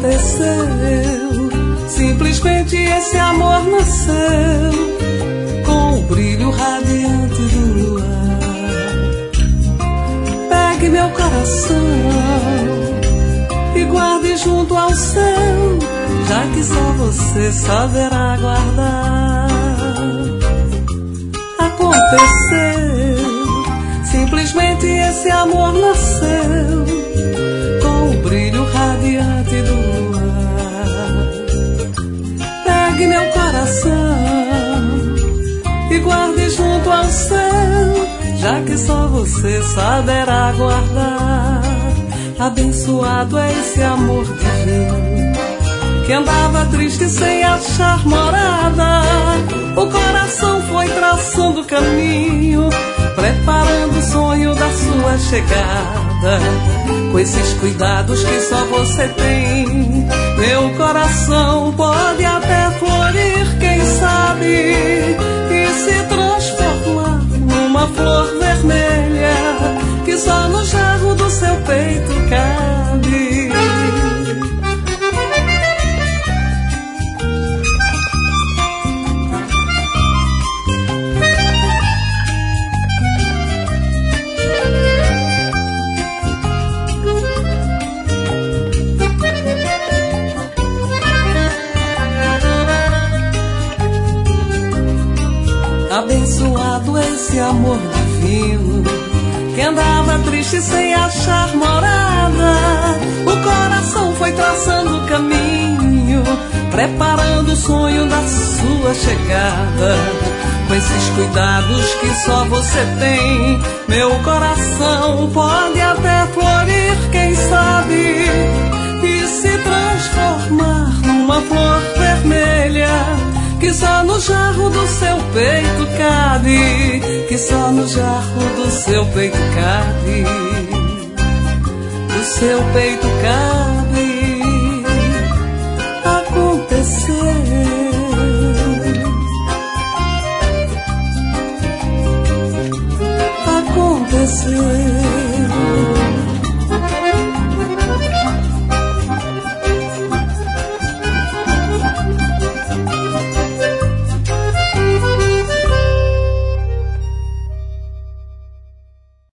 Aconteceu, simplesmente esse amor nasceu com o brilho radiante do luar. Pegue meu coração e guarde junto ao céu, já que só você saberá guardar. Aconteceu, simplesmente esse amor nasceu com o brilho radiante do luar. Pegue meu coração e guarde junto ao céu, já que só você saberá guardar. Abençoado é esse amor divino que andava triste sem achar morada. O coração foi traçando caminho, preparando o sonho da sua chegada. Com esses cuidados que só você tem, meu coração pode até florir, quem sabe, e se transformar numa flor vermelha que só no jarro do seu peito cabe. Abençoado esse amor divino que andava triste sem achar morada. O coração foi traçando o caminho, preparando o sonho da sua chegada. Com esses cuidados que só você tem, meu coração pode até florir, quem sabe, e se transformar numa flor vermelha que só no jarro do seu peito cabe, que só no jarro do seu peito cabe, do seu peito cabe. Aconteceu, aconteceu.